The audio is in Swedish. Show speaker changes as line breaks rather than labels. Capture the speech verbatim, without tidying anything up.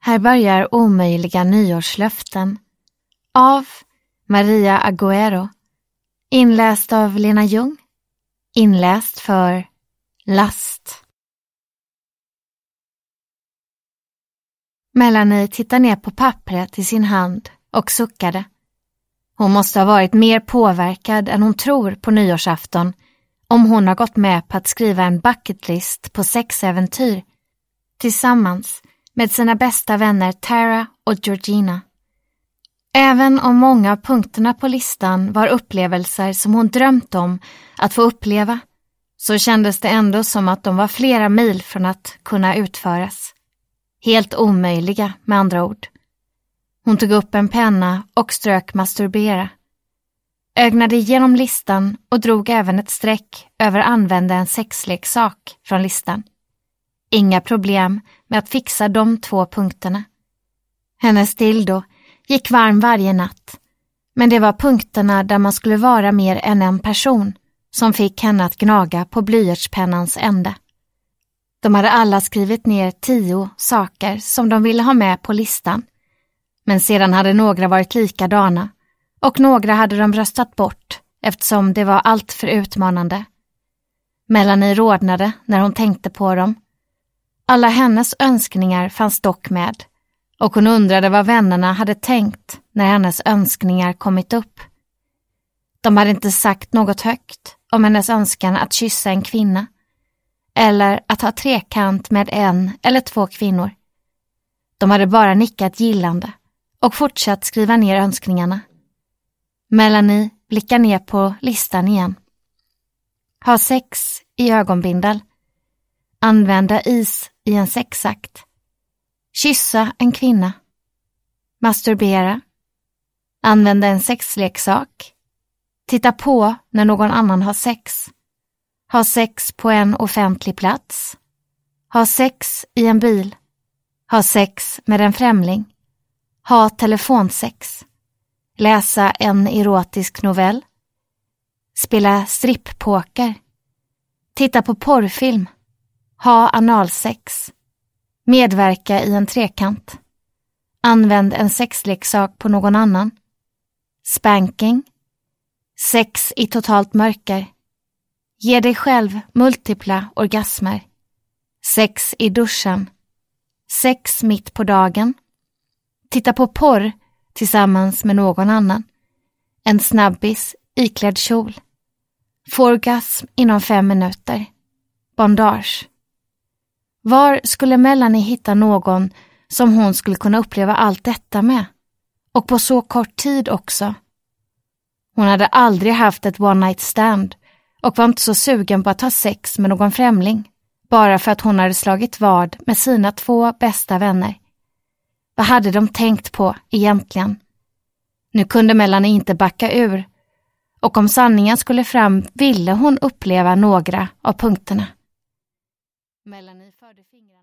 Här börjar omöjliga nyårslöften av Maria Agüero, inläst av Lena Ljung, inläst för Last. Melanie tittar ner på pappret i sin hand och suckade. Hon måste ha varit mer påverkad än hon tror på nyårsafton om hon har gått med på att skriva en bucketlist på sexäventyr tillsammans med sina bästa vänner Tara och Georgina. Även om många av punkterna på listan var upplevelser som hon drömt om att få uppleva, så kändes det ändå som att de var flera mil från att kunna utföras. Helt omöjliga med andra ord. Hon tog upp en penna och strök masturbera. Ögnade igenom listan och drog även ett streck över använda en sexleksak från listan. Inga problem med att fixa de två punkterna. Hennes dildo gick varm varje natt, men det var punkterna där man skulle vara mer än en person som fick henne att gnaga på blyertspennans ände. De hade alla skrivit ner tio saker som de ville ha med på listan, men sedan hade några varit likadana och några hade de röstat bort eftersom det var allt för utmanande. Melanie rodnade när hon tänkte på dem. Alla hennes önskningar fanns dock med, och hon undrade vad vännerna hade tänkt när hennes önskningar kommit upp. De hade inte sagt något högt om hennes önskan att kyssa en kvinna eller att ha trekant med en eller två kvinnor. De hade bara nickat gillande och fortsatt skriva ner önskningarna. Melanie blickar ner på listan igen. Ha sex i ögonbindel. Använda is i en sexakt. Kyssa en kvinna. Masturbera. Använda en sexleksak. Titta på när någon annan har sex. Ha sex på en offentlig plats. Ha sex i en bil. Ha sex med en främling. Ha telefonsex. Läsa en erotisk novell. Spela stripppoker. Titta på porrfilm. Ha analsex. Medverka i en trekant. Använd en sexleksak på någon annan. Spanking. Sex i totalt mörker. Ge dig själv multipla orgasmer. Sex i duschen. Sex mitt på dagen. Titta på porr tillsammans med någon annan. En snabbis iklädd kjol. Få orgasm inom fem minuter. Bondage. Var skulle Melanie hitta någon som hon skulle kunna uppleva allt detta med? Och på så kort tid också. Hon hade aldrig haft ett one night stand och var inte så sugen på att ha sex med någon främling, bara för att hon hade slagit vad med sina två bästa vänner. Vad hade de tänkt på egentligen? Nu kunde Melanie inte backa ur, och om sanningen skulle fram ville hon uppleva några av punkterna. Melanie förde fingrarna